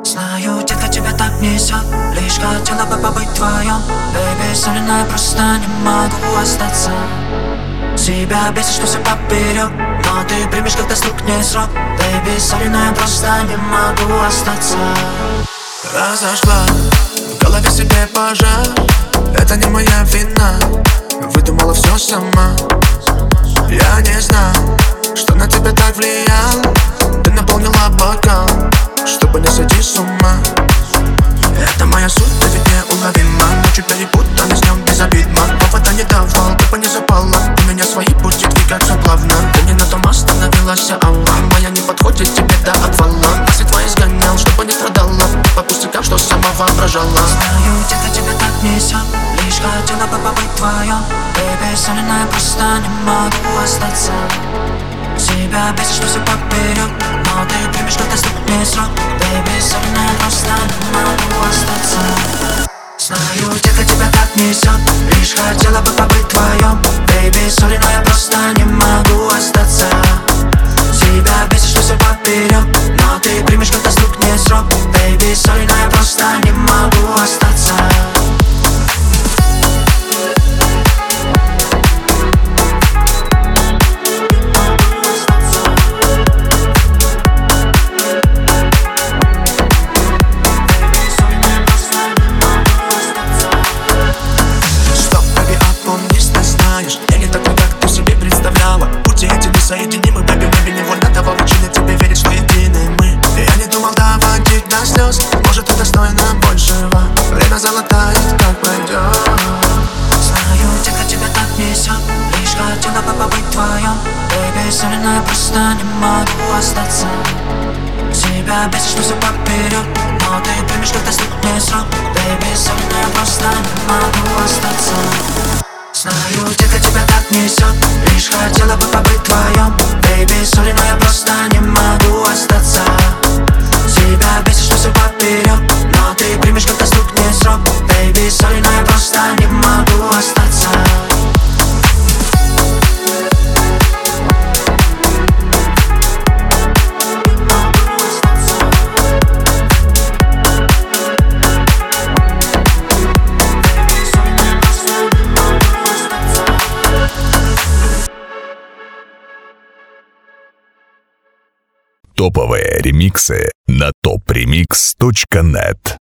Знаю, детка, тебя так несет. Лишь хотела бы побыть вдвоем. Baby, солено, я просто не могу остаться. Себя бесит, что все поперек, но ты примешь, когда стукнет срок. Baby, солено, я просто не могу остаться. Разожгла в голове себе пожар. Это не моя вина, выдумала все сама. Я не знал, что на тебя так влиял. Ты наполнила бокал, чтобы не сойти с ума. Это моя суть, ты ведь неуловима. Ночью перепутаны, с днем безобидно. Повода не давал, ты бы не запала. У меня свои пути двигаться плавно. Ты не на том остановилась, алла. Моя не подходит тебе до отвала. А свет твой изгонял, чтобы не страдала. По пустякам, что сама воображала. Знаю, детка, тебя так несет. Лишь хотела бы побыть вдвоем. Baby, солено, я просто не могу остаться. Себя бесит, что все поперек, но ты примешь, когда стукнет срок. Baby, солено, я просто не могу остаться. Знаю, детка, тебя так несет. Лишь хотела бы побыть вдвоем. Baby, солено, я просто не могу остаться. Себя бесит, что все поперек, но ты примешь, когда стукнет срок. Baby, солено, я просто не могу остаться. Соединимы, baby, baby, невольно давал причины тебе верить, что едины мы. Я не думал доводить до слез, может, ты достойна большего. Время залатает, как пройдет. Знаю, детка, тебя так несет. Лишь хотела бы побыть вдвоем. Baby, солено, я просто не могу остаться. Себя бесит, что все поперек, но ты примешь, когда стукнет срок. Baby, солено, я просто не могу остаться. Знаю, детка, тебя так несет. Лишь хотела бы побыть вдвоем. Baby, солено, я просто не могу остаться. Себя бесит, что все поперек, но ты примешь, когда стукнет срок. Baby, солено, я просто не могу остаться. Топовые ремиксы на topremix.net.